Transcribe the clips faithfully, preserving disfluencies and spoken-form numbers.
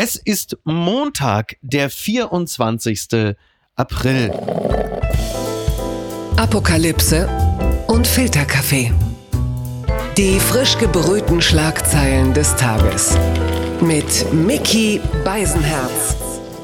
Es ist Montag, der vierundzwanzigsten April. Apokalypse und Filterkaffee. Die frisch gebrühten Schlagzeilen des Tages. Mit Micky Beisenherz.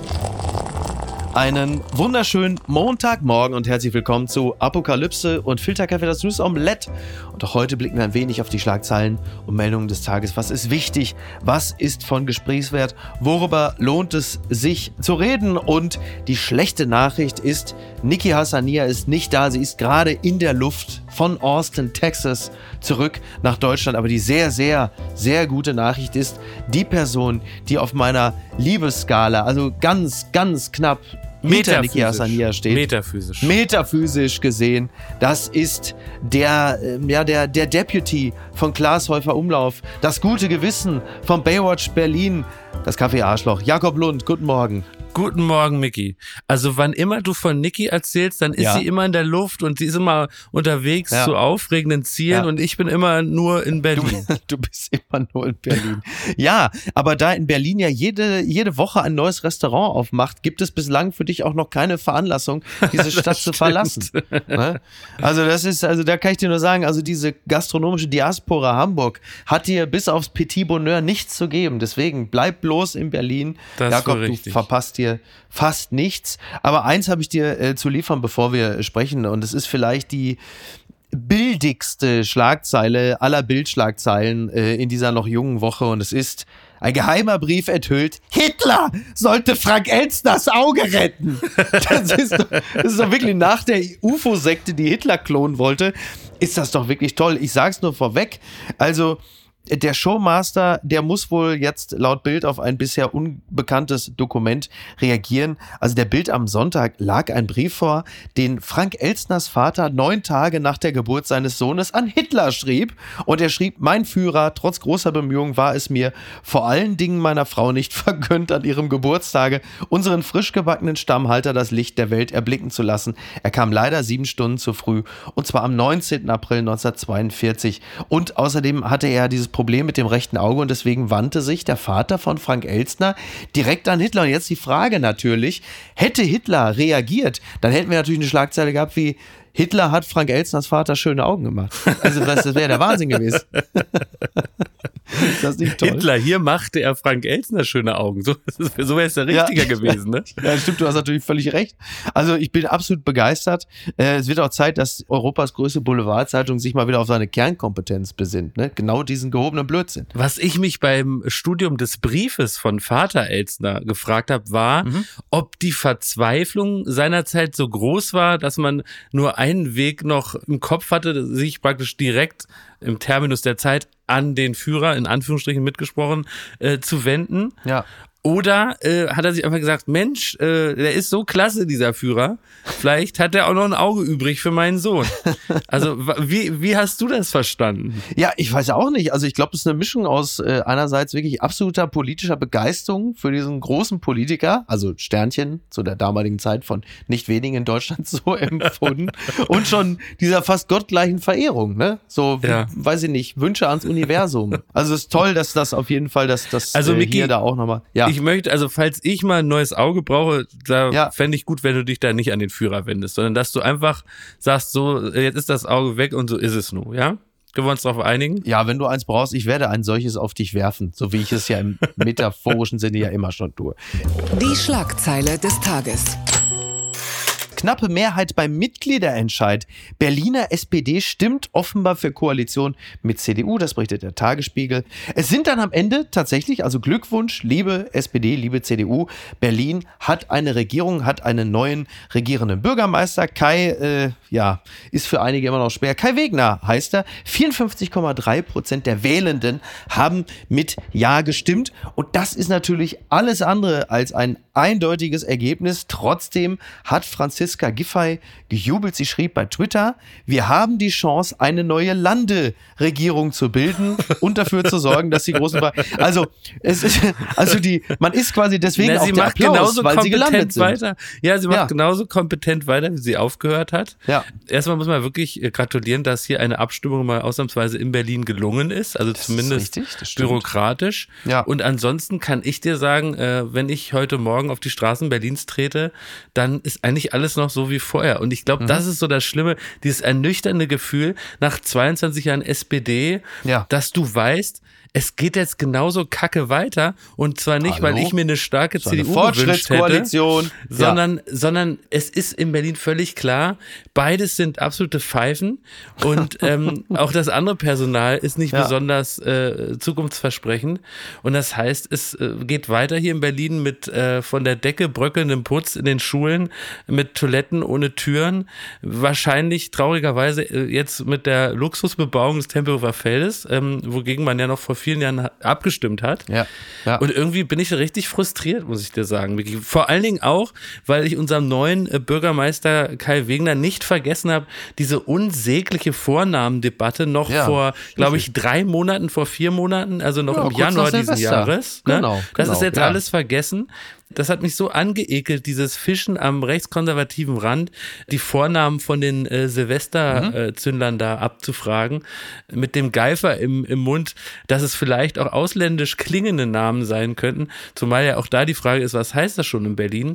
Einen wunderschönen Montagmorgen und herzlich willkommen zu Apokalypse und Filterkaffee, das News Omelette. Und auch heute blicken wir ein wenig auf die Schlagzeilen und Meldungen des Tages. Was ist wichtig? Was ist von Gesprächswert? Worüber lohnt es sich zu reden? Und die schlechte Nachricht ist, Niki Hassania ist nicht da. Sie ist gerade in der Luft von Austin, Texas, zurück nach Deutschland. Aber die sehr, sehr, sehr gute Nachricht ist, die Person, die auf meiner Liebesskala, also ganz, ganz knapp hinter Niki Hassania steht. Metaphysisch. Metaphysisch gesehen. Das ist der, äh, ja, der, der Deputy von Klaas Häufer Umlauf. Das gute Gewissen von Baywatch Berlin. Das Kaffee-Arschloch. Jakob Lund, guten Morgen. Guten Morgen, Micky. Also wann immer du von Niki erzählst, dann ist Ja. sie immer in der Luft und sie ist immer unterwegs Ja. zu aufregenden Zielen Ja. und ich bin immer nur in Du, Berlin. du bist immer nur in Berlin. Ja, aber da in Berlin ja jede, jede Woche ein neues Restaurant aufmacht, gibt es bislang für dich auch noch keine Veranlassung, diese Stadt zu stimmt. verlassen. Ne? Also das ist, also da kann ich dir nur sagen, also diese gastronomische Diaspora Hamburg hat dir bis aufs Petit Bonheur nichts zu geben. Deswegen bleib bloß in Berlin. Das ist Jakob, wohl du richtig. verpasst dir fast nichts. Aber eins habe ich dir äh, zu liefern, bevor wir sprechen. Und es ist vielleicht die bildigste Schlagzeile aller Bildschlagzeilen äh, in dieser noch jungen Woche. Und es ist: Ein geheimer Brief enthüllt, Hitler sollte Frank Elstners Auge retten. Das ist doch, das ist doch wirklich nach der U F O-Sekte, die Hitler klonen wollte, ist das doch wirklich toll. Ich sag's nur vorweg. Also der Showmaster, der muss wohl jetzt laut Bild auf ein bisher unbekanntes Dokument reagieren. Also der Bild am Sonntag lag ein Brief vor, den Frank Elstners Vater neun Tage nach der Geburt seines Sohnes an Hitler schrieb. Und er schrieb: Mein Führer, trotz großer Bemühungen war es mir vor allen Dingen meiner Frau nicht vergönnt, an ihrem Geburtstage unseren frisch gebackenen Stammhalter das Licht der Welt erblicken zu lassen. Er kam leider sieben Stunden zu früh, und zwar am neunzehnten April neunzehnhundertzweiundvierzig. Und außerdem hatte er dieses Problem mit dem rechten Auge und deswegen wandte sich der Vater von Frank Elstner direkt an Hitler. Und jetzt die Frage natürlich: Hätte Hitler reagiert, dann hätten wir natürlich eine Schlagzeile gehabt wie: Hitler hat Frank Elstners Vater schöne Augen gemacht. Also das, das wäre der Wahnsinn gewesen. Ist das nicht toll? Hitler, hier machte er Frank Elstner schöne Augen. So, so wäre es der Richtiger Ja. gewesen, ne? Ja, stimmt, du hast natürlich völlig recht. Also ich bin absolut begeistert. Äh, es wird auch Zeit, dass Europas größte Boulevardzeitung sich mal wieder auf seine Kernkompetenz besinnt. Ne? Genau diesen gehobenen Blödsinn. Was ich mich beim Studium des Briefes von Vater Elstner gefragt habe, war, Mhm. ob die Verzweiflung seinerzeit so groß war, dass man nur einen Weg noch im Kopf hatte, sich praktisch direkt im Terminus der Zeit an den Führer, in Anführungsstrichen mitgesprochen, äh, zu wenden. Ja. Oder äh, hat er sich einfach gesagt, Mensch, äh, der ist so klasse, dieser Führer. Vielleicht hat er auch noch ein Auge übrig für meinen Sohn. Also wa- wie, wie hast du das verstanden? Ja, ich weiß auch nicht. Also ich glaube, es ist eine Mischung aus äh, einerseits wirklich absoluter politischer Begeisterung für diesen großen Politiker, also Sternchen zu der damaligen Zeit von nicht wenigen in Deutschland so empfunden, und schon dieser fast gottgleichen Verehrung, ne? So, Ja. weiß ich nicht, Wünsche ans Universum. Also es ist toll, dass das auf jeden Fall, dass das Also, äh, Micky, hier da auch nochmal, ja. Ich möchte, also falls ich mal ein neues Auge brauche, da Ja. fände ich gut, wenn du dich da nicht an den Führer wendest, sondern dass du einfach sagst, so, jetzt ist das Auge weg und so ist es nun, ja? Können wir uns darauf einigen? Ja, wenn du eins brauchst, ich werde ein solches auf dich werfen, so wie ich es ja im metaphorischen Sinne ja immer schon tue. Die Schlagzeile des Tages. Knappe Mehrheit beim Mitgliederentscheid. Berliner S P D stimmt offenbar für Koalition mit C D U, das berichtet der Tagesspiegel. Es sind dann am Ende tatsächlich, also Glückwunsch, liebe S P D, liebe C D U, Berlin hat eine Regierung, hat einen neuen regierenden Bürgermeister. Kai, äh, ja, ist für einige immer noch schwer. Kai Wegner heißt er. vierundfünfzig Komma drei Prozent der Wählenden haben mit Ja gestimmt. Und das ist natürlich alles andere als ein eindeutiges Ergebnis. Trotzdem hat Franziska Franziska Giffey gejubelt. Sie schrieb bei Twitter, wir haben die Chance, eine neue Landeregierung zu bilden und dafür zu sorgen, dass die großen... Ba- also, es ist, also die, man ist quasi deswegen Na, auch sie der macht Applaus, genauso weil sie gelandet kompetent sind. weiter. Ja, sie macht Ja. genauso kompetent weiter, wie sie aufgehört hat. Ja. Erstmal muss man wirklich äh, gratulieren, dass hier eine Abstimmung mal ausnahmsweise in Berlin gelungen ist, also Das zumindest ist richtig, das stimmt. bürokratisch. Ja. Und ansonsten kann ich dir sagen, äh, wenn ich heute Morgen auf die Straßen Berlins trete, dann ist eigentlich alles noch so wie vorher. Und ich glaube, mhm. das ist so das Schlimme, dieses ernüchternde Gefühl nach zweiundzwanzig Jahren S P D, Ja. dass du weißt, es geht jetzt genauso kacke weiter und zwar nicht, Hallo? weil ich mir eine starke So C D eine U gewünscht hätte, Fortschrittskoalition. sondern, ja. sondern es ist in Berlin völlig klar, beides sind absolute Pfeifen und ähm, auch das andere Personal ist nicht Ja. besonders äh, zukunftsversprechend und das heißt, es äh, geht weiter hier in Berlin mit äh, von der Decke bröckelndem Putz in den Schulen, mit Toiletten ohne Türen, wahrscheinlich traurigerweise äh, jetzt mit der Luxusbebauung des Tempelhofer Feldes, ähm, wogegen man ja noch vor vielen Jahren abgestimmt hat. Ja, ja. Und irgendwie bin ich richtig frustriert, muss ich dir sagen, Micky. Vor allen Dingen auch, weil ich unserem neuen Bürgermeister Kai Wegner nicht vergessen habe, diese unsägliche Vornamendebatte noch Ja, vor, glaube ich, drei Monaten, vor vier Monaten, also noch Ja, im kurz Januar nach diesen Silvester. Jahres. Ne? Genau, Das genau, ist jetzt ja. alles vergessen. Das hat mich so angeekelt, dieses Fischen am rechtskonservativen Rand, die Vornamen von den äh, Silvesterzündlern da abzufragen, mit dem Geifer im, im Mund, dass es vielleicht auch ausländisch klingende Namen sein könnten, zumal ja auch da die Frage ist, was heißt das schon in Berlin?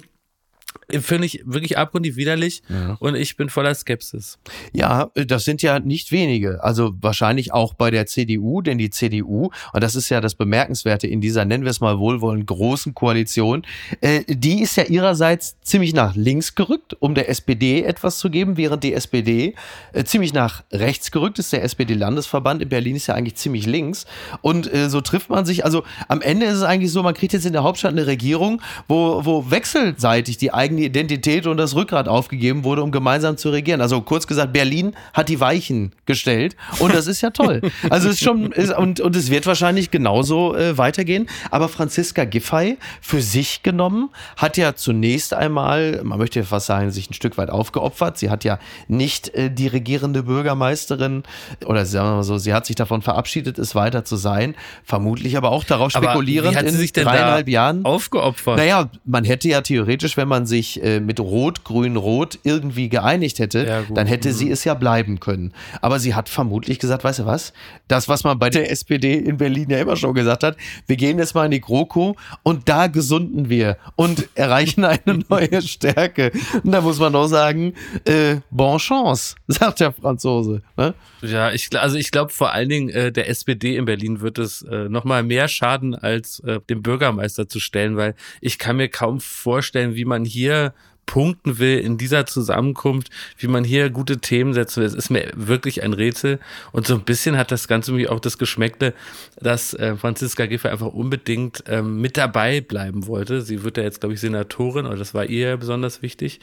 Finde ich wirklich abgrundtief widerlich ja. und ich bin voller Skepsis. Ja, das sind ja nicht wenige. Also wahrscheinlich auch bei der C D U, denn die C D U, und das ist ja das Bemerkenswerte in dieser, nennen wir es mal wohlwollend, großen Koalition, äh, die ist ja ihrerseits ziemlich nach links gerückt, um der S P D etwas zu geben, während die S P D äh, ziemlich nach rechts gerückt ist. Der S P D-Landesverband in Berlin ist ja eigentlich ziemlich links. Und äh, so trifft man sich, also am Ende ist es eigentlich so, man kriegt jetzt in der Hauptstadt eine Regierung, wo, wo wechselseitig die eigene Identität und das Rückgrat aufgegeben wurde, um gemeinsam zu regieren. Also kurz gesagt, Berlin hat die Weichen gestellt und das ist ja toll. Also es ist schon, ist, und, und es wird wahrscheinlich genauso äh, weitergehen. Aber Franziska Giffey für sich genommen hat ja zunächst einmal, man möchte ja fast sagen, sich ein Stück weit aufgeopfert. Sie hat ja nicht äh, die regierende Bürgermeisterin oder sagen wir mal so, sie hat sich davon verabschiedet, es weiter zu sein. Vermutlich aber auch darauf spekulierend, aber wie hat sie in sich denn dreieinhalb da Jahren aufgeopfert. Naja, man hätte ja theoretisch, wenn man sich mit Rot, Grün, Rot irgendwie geeinigt hätte, ja, dann hätte sie es ja bleiben können. Aber sie hat vermutlich gesagt, weißt du was, das, was man bei der S P D in Berlin ja immer schon gesagt hat, wir gehen jetzt mal in die GroKo und da gesunden wir und erreichen eine neue Stärke. Und da muss man auch sagen, äh, bonne chance, sagt der Franzose. Ne? Ja, ich, also ich glaube vor allen Dingen äh, der S P D in Berlin wird es äh, nochmal mehr schaden, als äh, dem Bürgermeister zu stellen, weil ich kann mir kaum vorstellen, wie man hier punkten will in dieser Zusammenkunft, wie man hier gute Themen setzen will. Es ist mir wirklich ein Rätsel und so ein bisschen hat das Ganze mich auch das Geschmäckle, dass äh, Franziska Giffey einfach unbedingt ähm, mit dabei bleiben wollte. Sie wird ja jetzt, glaube ich, Senatorin, oder das war ihr besonders wichtig.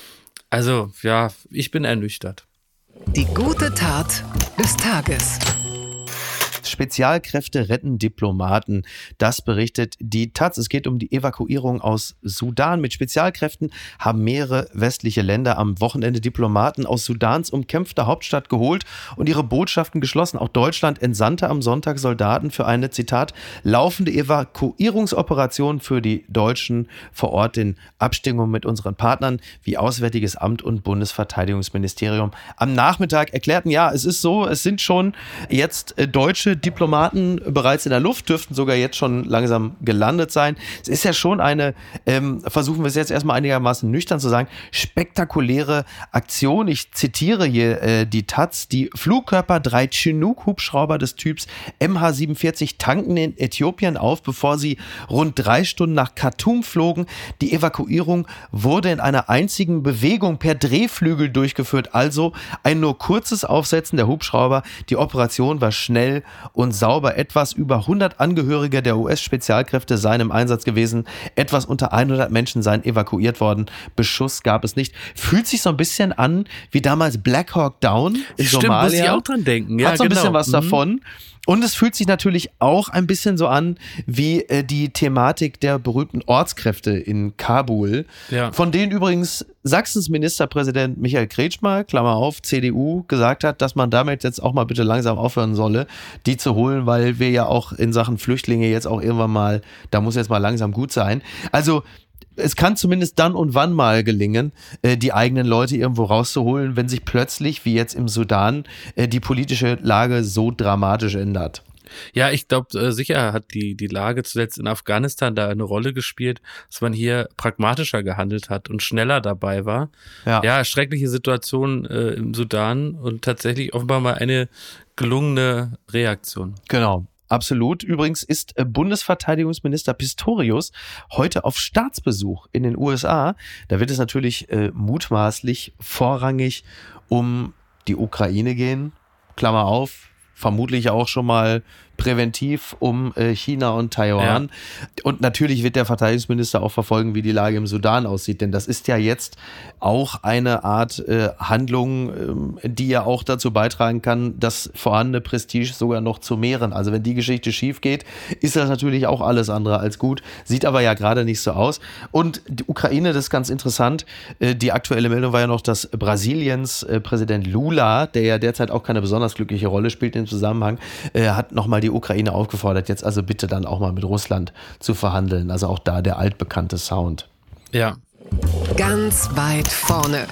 Also, ja, ich bin ernüchtert. Die gute Tat des Tages. Spezialkräfte retten Diplomaten. Das berichtet die Taz. Es geht um die Evakuierung aus Sudan. Mit Spezialkräften haben mehrere westliche Länder am Wochenende Diplomaten aus Sudans umkämpfte Hauptstadt geholt und ihre Botschaften geschlossen. Auch Deutschland entsandte am Sonntag Soldaten für eine, Zitat, laufende Evakuierungsoperation für die Deutschen vor Ort in Abstimmung mit unseren Partnern wie Auswärtiges Amt und Bundesverteidigungsministerium. Am Nachmittag erklärten, ja, es ist so, es sind schon jetzt äh, deutsche Diplomaten bereits in der Luft, dürften sogar jetzt schon langsam gelandet sein. Es ist ja schon eine, ähm, versuchen wir es jetzt erstmal einigermaßen nüchtern zu sagen, spektakuläre Aktion. Ich zitiere hier äh, die Taz. Die Flugkörper drei Chinook-Hubschrauber des Typs M H siebenundvierzig tanken in Äthiopien auf, bevor sie rund drei Stunden nach Khartoum flogen. Die Evakuierung wurde in einer einzigen Bewegung per Drehflügel durchgeführt, also ein nur kurzes Aufsetzen der Hubschrauber. Die Operation war schnell und sauber. Etwas über hundert Angehörige der U S-Spezialkräfte seien im Einsatz gewesen. Etwas unter hundert Menschen seien evakuiert worden. Beschuss gab es nicht. Fühlt sich so ein bisschen an wie damals Black Hawk Down in Stimmt, Somalia. muss ich auch dran denken. Ja, Hat so ein genau. bisschen was mhm. davon. Und es fühlt sich natürlich auch ein bisschen so an wie äh, die Thematik der berühmten Ortskräfte in Kabul, Ja. von denen übrigens Sachsens Ministerpräsident Michael Kretschmer, Klammer auf, C D U, gesagt hat, dass man damit jetzt auch mal bitte langsam aufhören solle, die zu holen, weil wir ja auch in Sachen Flüchtlinge jetzt auch irgendwann mal, da muss jetzt mal langsam gut sein. Also es kann zumindest dann und wann mal gelingen, äh, die eigenen Leute irgendwo rauszuholen, wenn sich plötzlich, wie jetzt im Sudan, äh, die politische Lage so dramatisch ändert. Ja, ich glaube, äh, sicher hat die, die Lage zuletzt in Afghanistan da eine Rolle gespielt, dass man hier pragmatischer gehandelt hat und schneller dabei war. Ja. Ja, schreckliche Situation äh, im Sudan und tatsächlich offenbar mal eine gelungene Reaktion. Genau. Absolut. Übrigens ist äh, Bundesverteidigungsminister Pistorius heute auf Staatsbesuch in den U S A. Da wird es natürlich äh, mutmaßlich vorrangig um die Ukraine gehen. Klammer auf, vermutlich auch schon mal präventiv um äh, China und Taiwan. Ja. Und natürlich wird der Verteidigungsminister auch verfolgen, wie die Lage im Sudan aussieht, denn das ist ja jetzt auch eine Art äh, Handlung, äh, die ja auch dazu beitragen kann, das vorhandene Prestige sogar noch zu mehren. Also wenn die Geschichte schief geht, ist das natürlich auch alles andere als gut, sieht aber ja gerade nicht so aus. Und die Ukraine, das ist ganz interessant, äh, die aktuelle Meldung war ja noch, dass Brasiliens äh, Präsident Lula, der ja derzeit auch keine besonders glückliche Rolle spielt im Zusammenhang, äh, hat nochmal die Ukraine aufgefordert, jetzt also bitte dann auch mal mit Russland zu verhandeln. Also auch da der altbekannte Sound. Ja. Ganz weit vorne.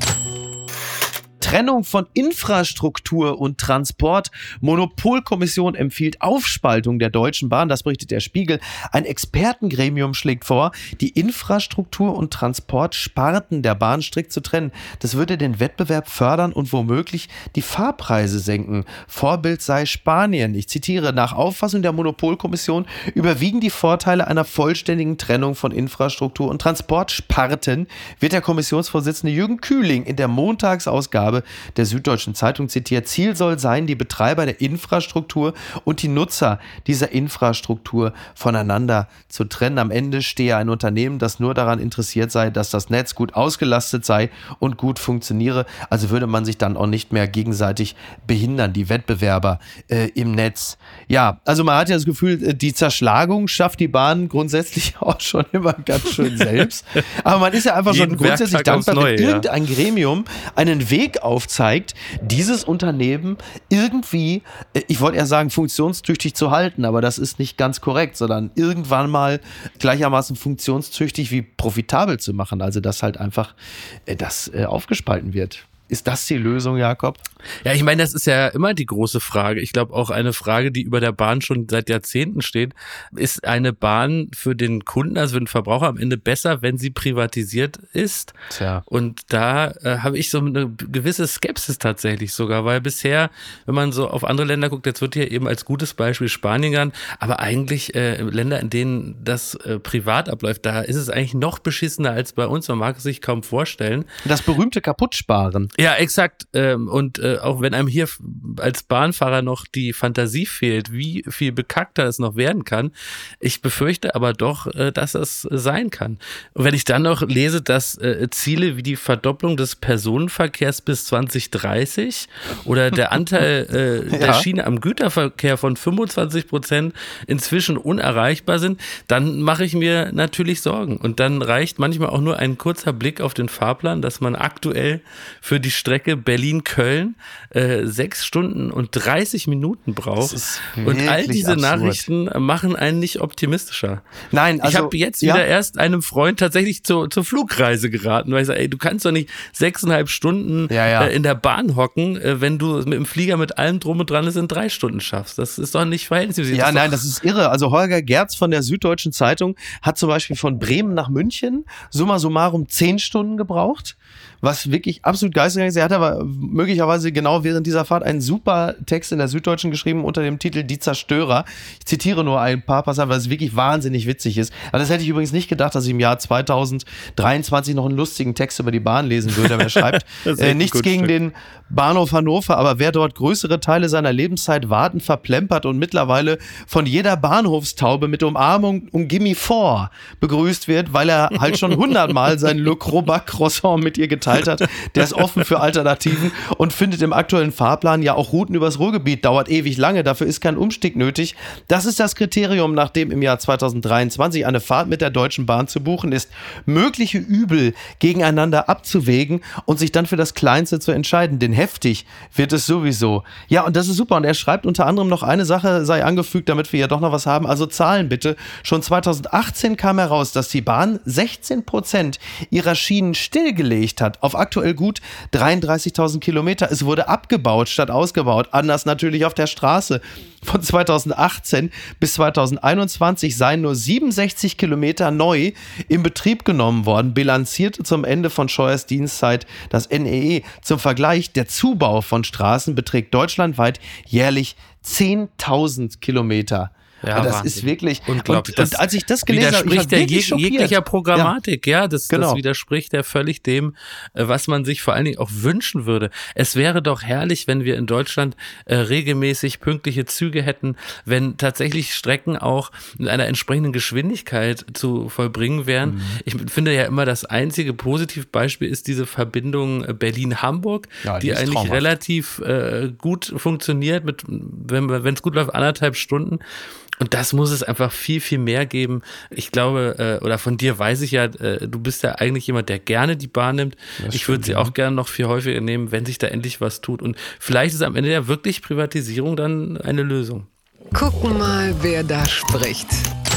Trennung von Infrastruktur und Transport. Monopolkommission empfiehlt Aufspaltung der Deutschen Bahn. Das berichtet der Spiegel. Ein Expertengremium schlägt vor, die Infrastruktur und Transportsparten der Bahn strikt zu trennen. Das würde den Wettbewerb fördern und womöglich die Fahrpreise senken. Vorbild sei Spanien. Ich zitiere, nach Auffassung der Monopolkommission überwiegen die Vorteile einer vollständigen Trennung von Infrastruktur und Transportsparten, wird der Kommissionsvorsitzende Jürgen Kühling in der Montagsausgabe der Süddeutschen Zeitung zitiert. Ziel soll sein, die Betreiber der Infrastruktur und die Nutzer dieser Infrastruktur voneinander zu trennen. Am Ende stehe ein Unternehmen, das nur daran interessiert sei, dass das Netz gut ausgelastet sei und gut funktioniere. Also würde man sich dann auch nicht mehr gegenseitig behindern, die Wettbewerber äh, im Netz. Ja, also man hat ja das Gefühl, die Zerschlagung schafft die Bahn grundsätzlich auch schon immer ganz schön selbst. Aber man ist ja einfach schon grundsätzlich dankbar, wenn irgendein Gremium einen Weg aufzeigt, dieses Unternehmen irgendwie, ich wollte eher sagen, funktionstüchtig zu halten, aber das ist nicht ganz korrekt, sondern irgendwann mal gleichermaßen funktionstüchtig wie profitabel zu machen. Also dass halt einfach das aufgespalten wird. Ist das die Lösung, Jakob? Ja, ich meine, das ist ja immer die große Frage. Ich glaube auch eine Frage, die über der Bahn schon seit Jahrzehnten steht. Ist eine Bahn für den Kunden, also für den Verbraucher am Ende besser, wenn sie privatisiert ist? Tja. Und da äh, habe ich so eine gewisse Skepsis tatsächlich sogar, weil bisher, wenn man so auf andere Länder guckt, jetzt wird hier eben als gutes Beispiel Spanien genannt, aber eigentlich äh, Länder, in denen das äh, privat abläuft, da ist es eigentlich noch beschissener als bei uns. Man mag es sich kaum vorstellen. Das berühmte Kaputtsparen. Ja, exakt. Und äh, auch wenn einem hier als Bahnfahrer noch die Fantasie fehlt, wie viel bekackter es noch werden kann, ich befürchte aber doch, äh, dass es sein kann. Und wenn ich dann noch lese, dass äh, Ziele wie die Verdopplung des Personenverkehrs bis zwanzig dreißig oder der Anteil äh, der ja. Schiene am Güterverkehr von fünfundzwanzig Prozent inzwischen unerreichbar sind, dann mache ich mir natürlich Sorgen. Und dann reicht manchmal auch nur ein kurzer Blick auf den Fahrplan, dass man aktuell für die die Strecke Berlin-Köln äh, sechs Stunden und dreißig Minuten braucht. Und all diese absurd. Nachrichten machen einen nicht optimistischer. Nein, also, ich habe jetzt wieder ja. erst einem Freund tatsächlich zur, zur Flugreise geraten, weil ich sage, ey, du kannst doch nicht sechseinhalb Stunden ja, ja. Äh, in der Bahn hocken, äh, wenn du mit dem Flieger mit allem drum und dran ist in drei Stunden schaffst. Das ist doch nicht verhältnismäßig. Ja, das nein, das ist irre. Also Holger Gerz von der Süddeutschen Zeitung hat zum Beispiel von Bremen nach München summa summarum zehn Stunden gebraucht, was wirklich absolut geisteskrank ist. Er hat aber möglicherweise genau während dieser Fahrt einen super Text in der Süddeutschen geschrieben unter dem Titel Die Zerstörer. Ich zitiere nur ein paar Passagen, weil es wirklich wahnsinnig witzig ist. Aber das hätte ich übrigens nicht gedacht, dass ich im Jahr zweitausenddreiundzwanzig noch einen lustigen Text über die Bahn lesen würde. Aber er schreibt, äh, nichts gegen Stück. den Bahnhof Hannover, aber wer dort größere Teile seiner Lebenszeit warten verplempert und mittlerweile von jeder Bahnhofstaube mit Umarmung und Gimme Four begrüßt wird, weil er halt schon hundertmal sein Le Crobac Croissant mit ihr geteilt gealtert. Der ist offen für Alternativen und findet im aktuellen Fahrplan ja auch Routen übers Ruhrgebiet. Dauert ewig lange, dafür ist kein Umstieg nötig. Das ist das Kriterium, nach dem im Jahr zweitausenddreiundzwanzig eine Fahrt mit der Deutschen Bahn zu buchen ist. Mögliche Übel gegeneinander abzuwägen und sich dann für das Kleinste zu entscheiden. Denn heftig wird es sowieso. Ja, und das ist super. Und er schreibt unter anderem noch, eine Sache sei angefügt, damit wir ja doch noch was haben. Also Zahlen bitte. Schon zweitausendachtzehn kam heraus, dass die Bahn sechzehn Prozent ihrer Schienen stillgelegt hat. Auf aktuell gut dreiunddreißigtausend Kilometer. Es wurde abgebaut statt ausgebaut. Anders natürlich auf der Straße. Von zweitausendachtzehn bis zweitausendeinundzwanzig seien nur siebenundsechzig Kilometer neu in Betrieb genommen worden, bilanziert zum Ende von Scheuers Dienstzeit das N E E. Zum Vergleich, der Zubau von Straßen beträgt deutschlandweit jährlich zehntausend Kilometer. Ja, und das Wahnsinn. ist wirklich unglaublich. Und, und als ich das gelesen habe, ich war der wirklich jeg- jeglicher Programmatik, ja, ja das, genau. das widerspricht ja völlig dem, was man sich vor allen Dingen auch wünschen würde. Es wäre doch herrlich, wenn wir in Deutschland äh, regelmäßig pünktliche Züge hätten, wenn tatsächlich Strecken auch mit einer entsprechenden Geschwindigkeit zu vollbringen wären. Mhm. Ich finde ja immer, das einzige Positivbeispiel ist diese Verbindung Berlin-Hamburg, ja, die, die eigentlich traumhaft. relativ äh, gut funktioniert, mit, wenn wenn es gut läuft, anderthalb Stunden. Und das muss es einfach viel, viel mehr geben. Ich glaube, äh, oder von dir weiß ich ja, äh, du bist ja eigentlich jemand, der gerne die Bahn nimmt. Das ich würde sie ja. auch gerne noch viel häufiger nehmen, wenn sich da endlich was tut. Und vielleicht ist am Ende ja wirklich Privatisierung dann eine Lösung. Gucken mal, wer da spricht.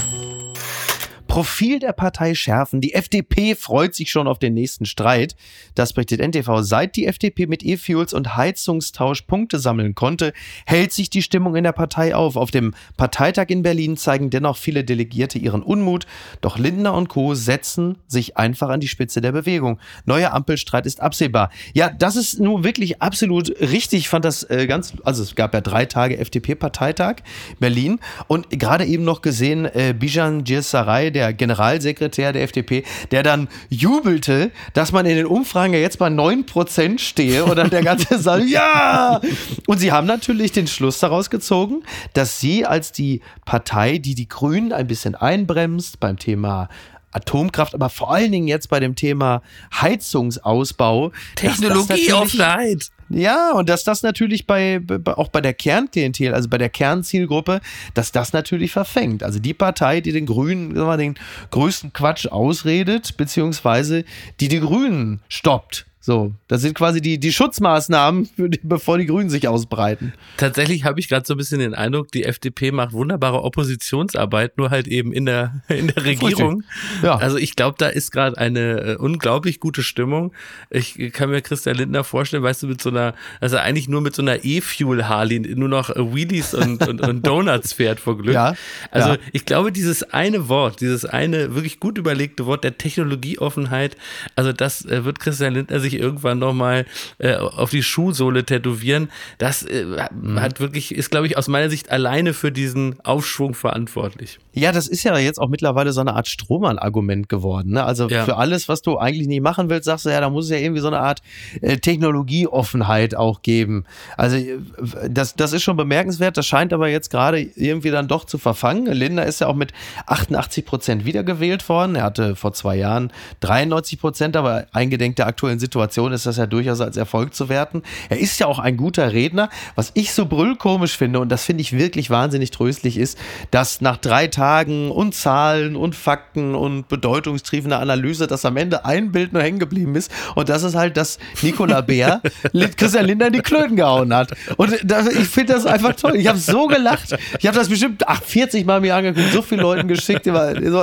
Profil der Partei schärfen. Die F D P freut sich schon auf den nächsten Streit. Das berichtet N T V. Seit die F D P mit E-Fuels und Heizungstausch Punkte sammeln konnte, hält sich die Stimmung in der Partei auf. Auf dem Parteitag in Berlin zeigen dennoch viele Delegierte ihren Unmut. Doch Lindner und Co. setzen sich einfach an die Spitze der Bewegung. Neuer Ampelstreit ist absehbar. Ja, das ist nun wirklich absolut richtig. Ich fand das äh, ganz, also es gab ja drei Tage F D P-Parteitag Berlin und gerade eben noch gesehen, äh, Bijan Djirsaray, der Generalsekretär der F D P, der dann jubelte, dass man in den Umfragen ja jetzt bei neun Prozent stehe und dann der ganze Saal, ja! Und sie haben natürlich den Schluss daraus gezogen, dass sie als die Partei, die die Grünen ein bisschen einbremst beim Thema Atomkraft, aber vor allen Dingen jetzt bei dem Thema Heizungsausbau. Technologieoffenheit. Ja, und dass das natürlich bei, bei auch bei der Kernklientel, also bei der Kernzielgruppe, dass das natürlich verfängt. Also die Partei, die den Grünen sagen wir, den größten Quatsch ausredet, beziehungsweise die die Grünen stoppt. So, das sind quasi die, die Schutzmaßnahmen, für die, bevor die Grünen sich ausbreiten. Tatsächlich habe ich gerade so ein bisschen den Eindruck, die F D P macht wunderbare Oppositionsarbeit, nur halt eben in der, in der Regierung. Ja. Also ich glaube, da ist gerade eine äh, unglaublich gute Stimmung. Ich kann mir Christian Lindner vorstellen, weißt du, mit so einer, also eigentlich nur mit so einer E-Fuel-Harley nur noch äh, Wheelies und, und, und Donuts fährt vor Glück. Ja. Also ja. ich glaube, dieses eine Wort, dieses eine wirklich gut überlegte Wort der Technologieoffenheit, also das äh, wird Christian Lindner sich irgendwann nochmal äh, auf die Schuhsohle tätowieren. Das äh, mhm. hat wirklich, ist glaube ich aus meiner Sicht alleine für diesen Aufschwung verantwortlich. Ja, das ist ja jetzt auch mittlerweile so eine Art Strohmann-Argument geworden. Ne? Also ja. für alles, was du eigentlich nicht machen willst, sagst du ja, da muss es ja irgendwie so eine Art äh, Technologieoffenheit auch geben. Also das, das ist schon bemerkenswert. Das scheint aber jetzt gerade irgendwie dann doch zu verfangen. Lindner ist ja auch mit achtundachtzig Prozent wiedergewählt worden. Er hatte vor zwei Jahren dreiundneunzig Prozent, aber eingedenk der aktuellen Situation ist das ja durchaus als Erfolg zu werten. Er ist ja auch ein guter Redner. Was ich so brüllkomisch finde, und das finde ich wirklich wahnsinnig tröstlich, ist, dass nach drei Tagen und Zahlen und Fakten und bedeutungstriefender Analyse, dass am Ende ein Bild nur hängen geblieben ist und das ist halt, dass Nicola Beer Christian Lindner in die Klöten gehauen hat. Und das, ich finde das einfach toll. Ich habe so gelacht. Ich habe das bestimmt ach, vierzig Mal mir angeguckt, so viele Leuten geschickt. Immer, so,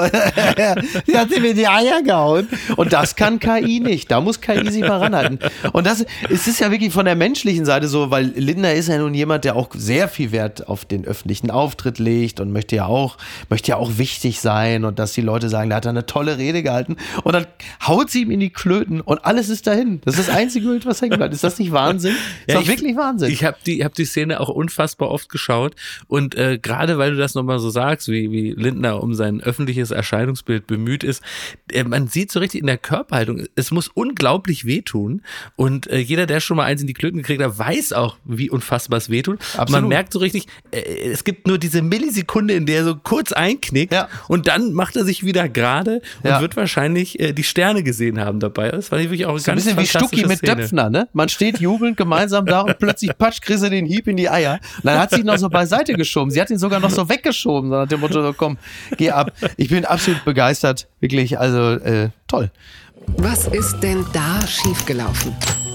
die hat sie mir die Eier gehauen. Und das kann K I nicht. Da muss K I sich mal ranhalten. Und das es ist ja wirklich von der menschlichen Seite so, weil Lindner ist ja nun jemand, der auch sehr viel Wert auf den öffentlichen Auftritt legt und möchte ja auch, möchte ja auch wichtig sein und dass die Leute sagen, da hat er eine tolle Rede gehalten und dann haut sie ihm in die Klöten und alles ist dahin. Das ist das einzige Bild, was hängen bleibt. Ist das nicht Wahnsinn? Ist ja, doch wirklich Wahnsinn. Ich habe die, hab die Szene auch unfassbar oft geschaut und äh, gerade weil du das nochmal so sagst, wie, wie Lindner um sein öffentliches Erscheinungsbild bemüht ist, äh, man sieht so richtig in der Körperhaltung, es muss unglaublich wehtun und äh, jeder, der schon mal eins in die Klöten gekriegt hat, weiß auch, wie unfassbar es wehtut. Absolut. Man merkt so richtig, äh, es gibt nur diese Millisekunde, in der so kurz einknickt Ja. und dann macht er sich wieder gerade und Ja. wird wahrscheinlich äh, die Sterne gesehen haben dabei. Das war wirklich auch eine So ein ganz bisschen wie fantastische Stucki mit Szene. Döpfner, ne? Man steht jubelnd gemeinsam da und plötzlich patsch, kriegst du den Hieb in die Eier. Und dann hat sie ihn noch so beiseite geschoben. Sie hat ihn sogar noch so weggeschoben, so nach dem Motto, so, komm, geh ab. Ich bin absolut begeistert, wirklich, also äh, toll. Was ist denn da schiefgelaufen?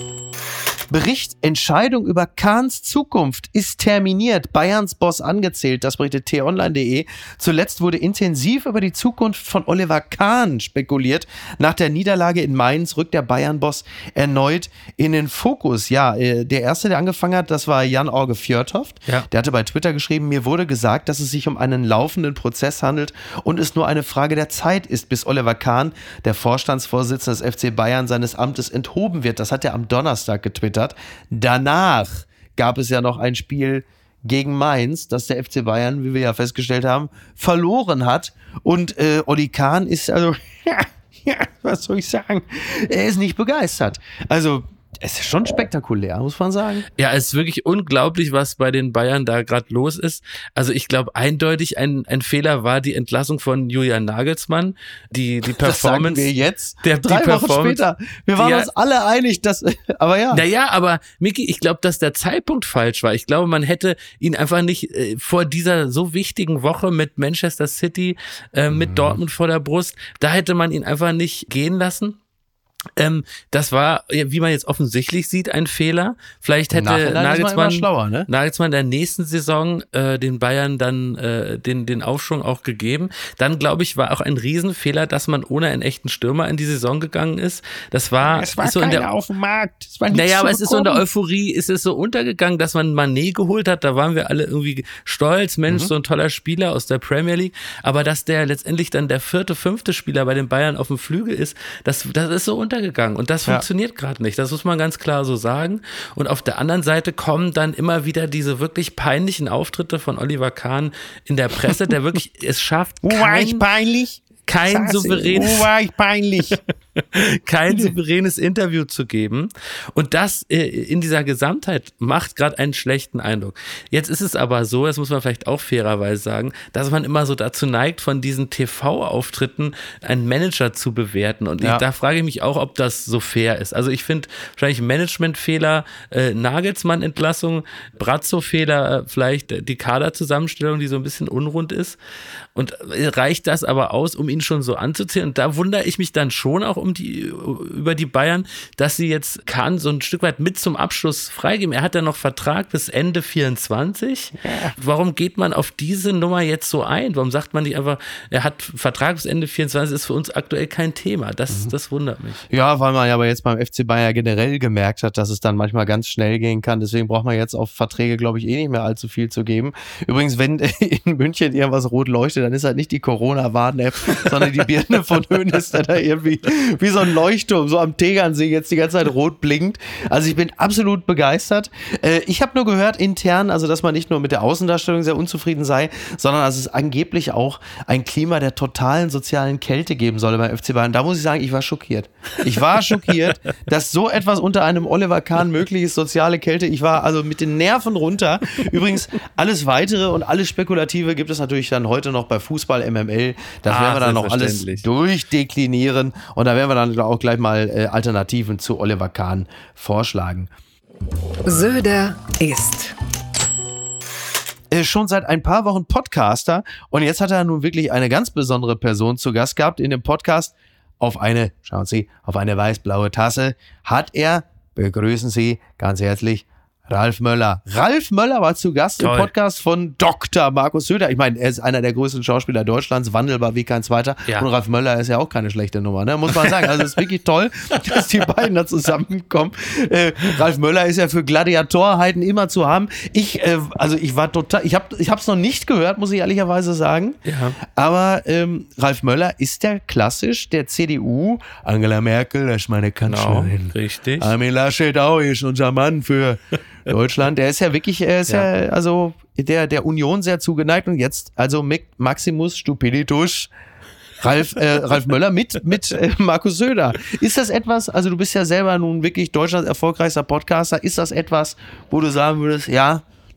Bericht, Entscheidung über Kahns Zukunft ist terminiert. Bayerns Boss angezählt, das berichtet t online punkt de. Zuletzt wurde intensiv über die Zukunft von Oliver Kahn spekuliert. Nach der Niederlage in Mainz rückt der Bayern-Boss erneut in den Fokus. Ja, der erste, der angefangen hat, das war Jan-Orge Fjørtoft. Ja. Der hatte bei Twitter geschrieben, mir wurde gesagt, dass es sich um einen laufenden Prozess handelt und es nur eine Frage der Zeit ist, bis Oliver Kahn, der Vorstandsvorsitzende des F C Bayern, seines Amtes enthoben wird. Das hat er am Donnerstag getwittert. Danach gab es ja noch ein Spiel gegen Mainz, das der F C Bayern, wie wir ja festgestellt haben, verloren hat. Und äh, Oli Kahn ist also, ja, ja, was soll ich sagen, er ist nicht begeistert. Also es ist schon spektakulär, muss man sagen. Ja, es ist wirklich unglaublich, was bei den Bayern da gerade los ist. Also ich glaube eindeutig ein, ein Fehler war die Entlassung von Julian Nagelsmann. Die, die Performance. Das sagen wir jetzt, der, drei die Wochen Performance, später. Wir waren ja, uns alle einig, dass, aber ja. Naja, aber Miki, ich glaube, dass der Zeitpunkt falsch war. Ich glaube, man hätte ihn einfach nicht äh, vor dieser so wichtigen Woche mit Manchester City, äh, mit mhm. Dortmund vor der Brust, da hätte man ihn einfach nicht gehen lassen. Ähm, das war, wie man jetzt offensichtlich sieht, ein Fehler. Vielleicht hätte Nagelsmann, schlauer, ne? Nagelsmann in der nächsten Saison äh, den Bayern dann äh, den, den Aufschwung auch gegeben. Dann, glaube ich, war auch ein Riesenfehler, dass man ohne einen echten Stürmer in die Saison gegangen ist. Das war, es war ist so in der, auf dem Markt. Es war naja, aber es ist so in der Euphorie, ist es so untergegangen, dass man Mané geholt hat. Da waren wir alle irgendwie stolz. Mensch, mhm. so ein toller Spieler aus der Premier League. Aber dass der letztendlich dann der vierte, fünfte Spieler bei den Bayern auf dem Flügel ist, das, das ist so untergegangen. Und das ja. funktioniert gerade nicht. Das muss man ganz klar so sagen. Und auf der anderen Seite kommen dann immer wieder diese wirklich peinlichen Auftritte von Oliver Kahn in der Presse, der wirklich es schafft, kein, war ich peinlich? kein souveränes, oh, war ich peinlich. kein souveränes Interview zu geben. Und das äh, in dieser Gesamtheit macht gerade einen schlechten Eindruck. Jetzt ist es aber so, das muss man vielleicht auch fairerweise sagen, dass man immer so dazu neigt, von diesen T V-Auftritten einen Manager zu bewerten. Und ja. ich, da frage ich mich auch, ob das so fair ist. Also ich finde wahrscheinlich Managementfehler, äh, Nagelsmann-Entlassung, Brazzo-Fehler, äh, vielleicht die Kaderzusammenstellung, die so ein bisschen unrund ist. Und reicht das aber aus, um ihn schon so anzuzählen? Und da wundere ich mich dann schon auch um die, über die Bayern, dass sie jetzt Kahn so ein Stück weit mit zum Abschluss freigeben. Er hat ja noch Vertrag bis Ende vierundzwanzig. Ja. Warum geht man auf diese Nummer jetzt so ein? Warum sagt man nicht einfach, er hat Vertrag bis Ende vierundzwanzig, ist für uns aktuell kein Thema. Das, mhm. das wundert mich. Ja, weil man ja aber jetzt beim F C Bayern generell gemerkt hat, dass es dann manchmal ganz schnell gehen kann. Deswegen braucht man jetzt auf Verträge, glaube ich, eh nicht mehr allzu viel zu geben. Übrigens, wenn in München irgendwas rot leuchtet, dann ist halt nicht die Corona-Warn-App, sondern die Birne von Hoeneß, der da irgendwie wie so ein Leuchtturm, so am Tegernsee jetzt die ganze Zeit rot blinkt. Also ich bin absolut begeistert. Äh, ich habe nur gehört intern, also dass man nicht nur mit der Außendarstellung sehr unzufrieden sei, sondern dass es angeblich auch ein Klima der totalen sozialen Kälte geben solle beim F C Bayern. Da muss ich sagen, ich war schockiert. Ich war schockiert, dass so etwas unter einem Oliver Kahn möglich ist, soziale Kälte. Ich war also mit den Nerven runter. Übrigens, alles Weitere und alles Spekulative gibt es natürlich dann heute noch bei Fußball, M M L. Das ah, werden wir dann noch alles durchdeklinieren und da werden wir dann auch gleich mal äh, Alternativen zu Oliver Kahn vorschlagen. Söder ist äh, schon seit ein paar Wochen Podcaster und jetzt hat er nun wirklich eine ganz besondere Person zu Gast gehabt in dem Podcast. Auf eine, schauen Sie, auf eine weiß-blaue Tasse hat er, begrüßen Sie ganz herzlich, Ralf Möller. Ralf Möller war zu Gast Toll. im Podcast von Doktor Markus Söder. Ich meine, er ist einer der größten Schauspieler Deutschlands, wandelbar wie kein zweiter. Ja. Und Ralf Möller ist ja auch keine schlechte Nummer, ne? Muss man sagen. Also es ist wirklich toll, dass die beiden da zusammenkommen. Äh, Ralf Möller ist ja für Gladiatorheiten immer zu haben. Ich, äh, also ich war total, ich habe ich hab's noch nicht gehört, muss ich ehrlicherweise sagen. Ja. Aber ähm, Ralf Möller ist der klassisch der C D U. Angela Merkel, das ist meine Kanzlerin. Genau, richtig. Armin Laschet auch ist unser Mann für Deutschland, der ist ja wirklich, er ist ja, ja also der, der Union sehr zugeneigt und jetzt also mit Maximus Stupidus Ralf, äh, Ralf Möller mit, mit äh, Markus Söder. Ist das etwas, also du bist ja selber nun wirklich Deutschlands erfolgreichster Podcaster, ist das etwas, wo du sagen würdest, ja,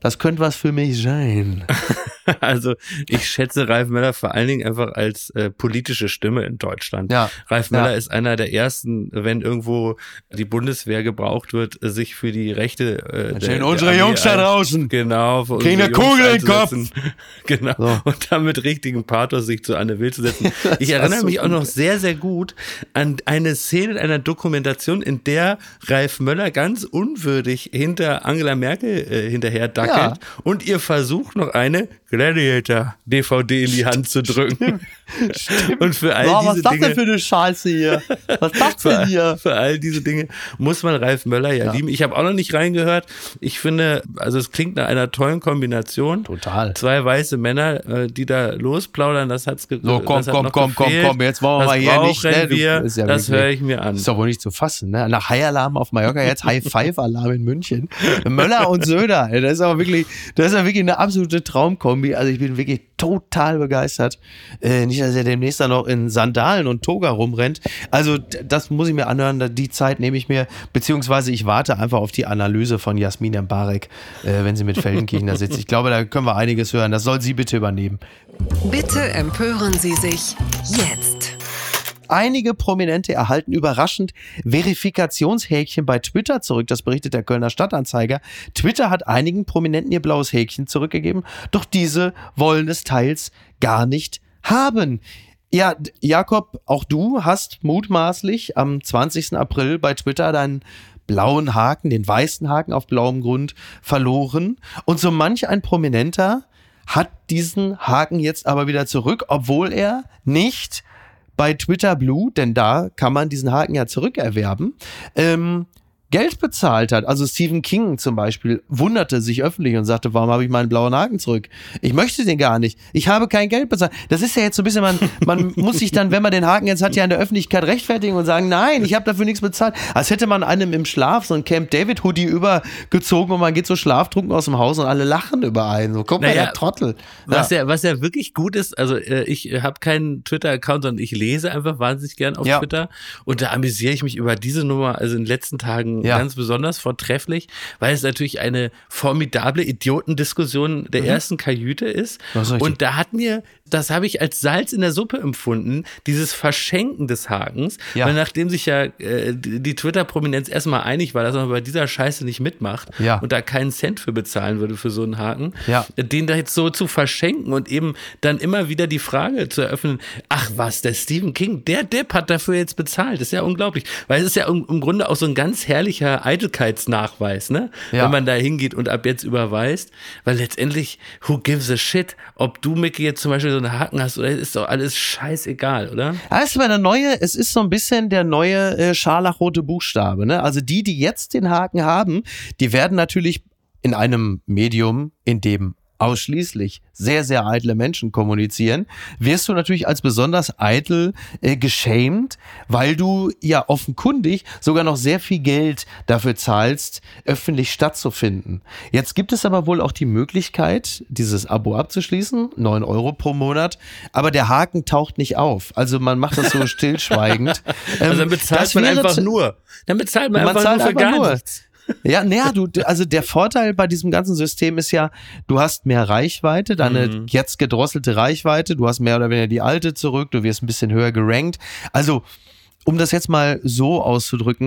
das könnte was für mich sein. Also ich schätze Ralf Möller vor allen Dingen einfach als äh, politische Stimme in Deutschland. Ja. Ralf Möller ja. ist einer der ersten, wenn irgendwo die Bundeswehr gebraucht wird, sich für die Rechte äh, der, der unsere Jungs da draußen. Genau. Kriegen eine Kugel in den Kopf. Genau. So. Und dann mit richtigem Pathos sich zu Anne Will zu setzen. Ich erinnere so mich gut. auch noch sehr, sehr gut an eine Szene in einer Dokumentation, in der Ralf Möller ganz unwürdig hinter Angela Merkel äh, hinterher dackelt ja. und ihr versucht noch eine Gladiator-D V D in die Hand zu drücken. Stimmt. Und für all Boah, diese was ist das Dinge, denn für eine Scheiße hier? Was ist das denn hier? Für all diese Dinge muss man Ralf Möller ja, ja. lieben. Ich habe auch noch nicht reingehört. Ich finde, also es klingt nach einer tollen Kombination. Total. Zwei weiße Männer, die da losplaudern, das hat's ge- So, komm, das hat komm, noch komm, komm, komm, jetzt wollen wir das mal hier nicht. Ne? Wir, das ja das höre ich mir an. Ist doch wohl nicht zu fassen. Ne? Nach High-Alarm auf Mallorca, jetzt High-Five-Alarm in München. Möller und Söder, das ist aber wirklich, das ist ja wirklich eine absolute Traumkombi. Also ich bin wirklich total begeistert. Äh, nicht, dass er demnächst dann noch in Sandalen und Toga rumrennt. Also das muss ich mir anhören, die Zeit nehme ich mir, beziehungsweise ich warte einfach auf die Analyse von Jasmin Mbarek, äh, wenn sie mit Feldenkirchen da sitzt. Ich glaube, da können wir einiges hören. Das soll sie bitte übernehmen. Bitte empören Sie sich jetzt. Einige Prominente erhalten überraschend Verifikationshäkchen bei Twitter zurück, das berichtet der Kölner Stadtanzeiger. Twitter hat einigen Prominenten ihr blaues Häkchen zurückgegeben, doch diese wollen es teils gar nicht haben. Ja, Jakob, auch du hast mutmaßlich am zwanzigsten April bei Twitter deinen blauen Haken, den weißen Haken auf blauem Grund verloren und so manch ein Prominenter hat diesen Haken jetzt aber wieder zurück, obwohl er nicht bei Twitter Blue, denn da kann man diesen Haken ja zurückerwerben, ähm, Geld bezahlt hat. Also Stephen King zum Beispiel wunderte sich öffentlich und sagte, warum habe ich meinen blauen Haken zurück? Ich möchte den gar nicht. Ich habe kein Geld bezahlt. Das ist ja jetzt so ein bisschen, man, man muss sich dann, wenn man den Haken jetzt hat, ja in der Öffentlichkeit rechtfertigen und sagen, nein, ich habe dafür nichts bezahlt. Als hätte man einem im Schlaf so ein Camp David Hoodie übergezogen und man geht so schlaftrunken aus dem Haus und alle lachen über einen. So, guck mal, naja, der Trottel. Was ja. ja, was ja wirklich gut ist, also äh, ich habe keinen Twitter-Account, sondern ich lese einfach wahnsinnig gern auf ja. Twitter und da amüsiere ich mich über diese Nummer, also in den letzten Tagen ja. ganz besonders vortrefflich, weil es natürlich eine formidable Idiotendiskussion der mhm. ersten Kajüte ist. Und da hat mir, das habe ich als Salz in der Suppe empfunden, dieses Verschenken des Hakens, ja. weil nachdem sich ja äh, die Twitter-Prominenz erstmal einig war, dass man bei dieser Scheiße nicht mitmacht ja. und da keinen Cent für bezahlen würde für so einen Haken, ja. den da jetzt so zu verschenken und eben dann immer wieder die Frage zu eröffnen, ach was, der Stephen King, der Depp hat dafür jetzt bezahlt, das ist ja unglaublich, weil es ist ja im, im Grunde auch so ein ganz herrlicher Eitelkeitsnachweis, ne? Ja. Wenn man da hingeht und ab jetzt überweist, weil letztendlich, who gives a shit, ob du, Micky, jetzt zum Beispiel so einen Haken hast oder ist doch alles scheißegal, oder? Ja, es ist aber der neue, es ist so ein bisschen der neue äh, scharlachrote Buchstabe, ne? Also die, die jetzt den Haken haben, die werden natürlich in einem Medium, in dem ausschließlich sehr, sehr eitle Menschen kommunizieren, wirst du natürlich als besonders eitel äh, geschämt, weil du ja offenkundig sogar noch sehr viel Geld dafür zahlst, öffentlich stattzufinden. Jetzt gibt es aber wohl auch die Möglichkeit, dieses Abo abzuschließen, neun Euro pro Monat, aber der Haken taucht nicht auf. Also man macht das so stillschweigend. ähm, also dann bezahlt man einfach nur. Dann bezahlt man, man einfach nur für gar nur. nichts. Ja, naja, du, also der Vorteil bei diesem ganzen System ist ja, du hast mehr Reichweite, deine mhm. jetzt gedrosselte Reichweite, du hast mehr oder weniger die alte zurück, du wirst ein bisschen höher gerankt. Also, um das jetzt mal so auszudrücken,